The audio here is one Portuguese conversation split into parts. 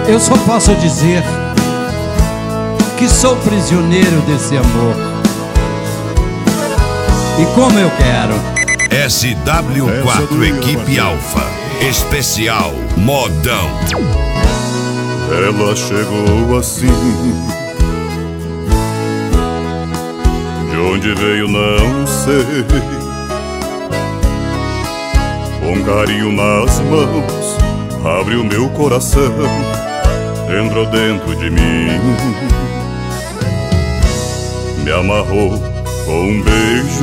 Eu só posso dizer que sou prisioneiro desse amor. E como eu quero. SW4 Equipe Alfa Especial Modão. Ela chegou assim, de onde veio não sei, com carinho nas mãos, abriu meu coração, entrou dentro de mim, me amarrou com um beijo,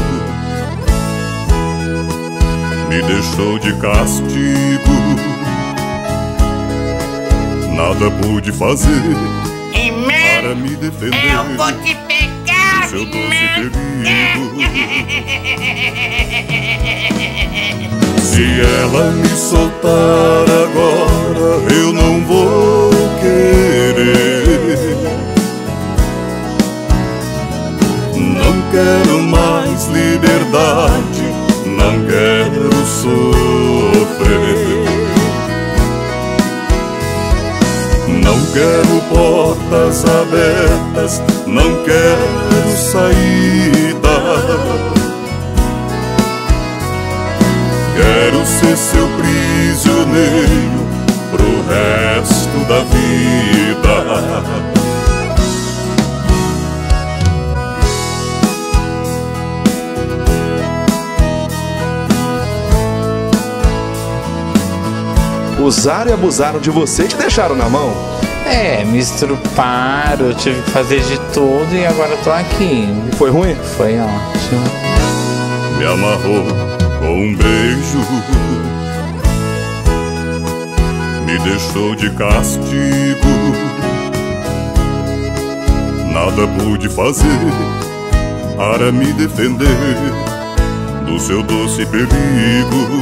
me deixou de castigo. Nada pude fazer para me defender. Eu vou te pegar, do seu doce perigo. Se ela me soltar agora, eu não vou querer. Não quero mais liberdade, não quero sofrer. Não quero portas abertas, não quero saída. Quero ser seu prisioneiro pro resto da vida. Usaram e abusaram de você e te deixaram na mão. Me estruparam, eu tive que fazer de tudo e agora eu tô aqui. E foi ruim? Foi ótimo. Me amarrou com um beijo, me deixou de castigo. Nada pude fazer para me defender do seu doce perigo.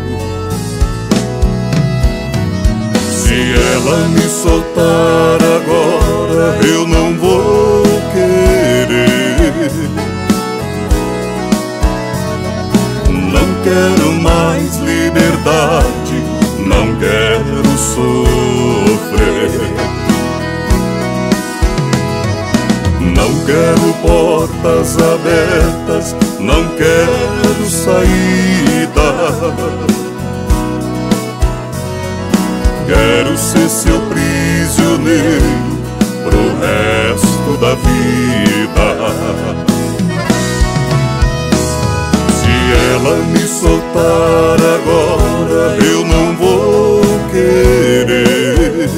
Se ela me soltar agora, eu não vou querer. Não quero mais liberdade, não quero sofrer. Não quero portas abertas, não quero saída. Quero ser seu prisioneiro pro resto da vida. Se ela me soltar agora, eu não vou querer.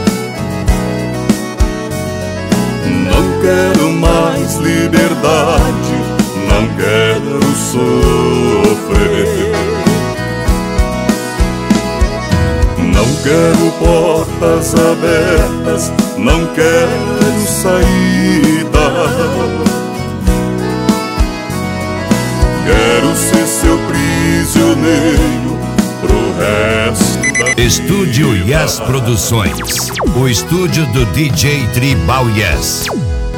Não quero mais liberdade, não quero sofrer. Não quero portas abertas, não quero saída. Quero ser seu prisioneiro pro resto da vida. Estúdio Yes Produções, o estúdio do DJ Tribal Yes.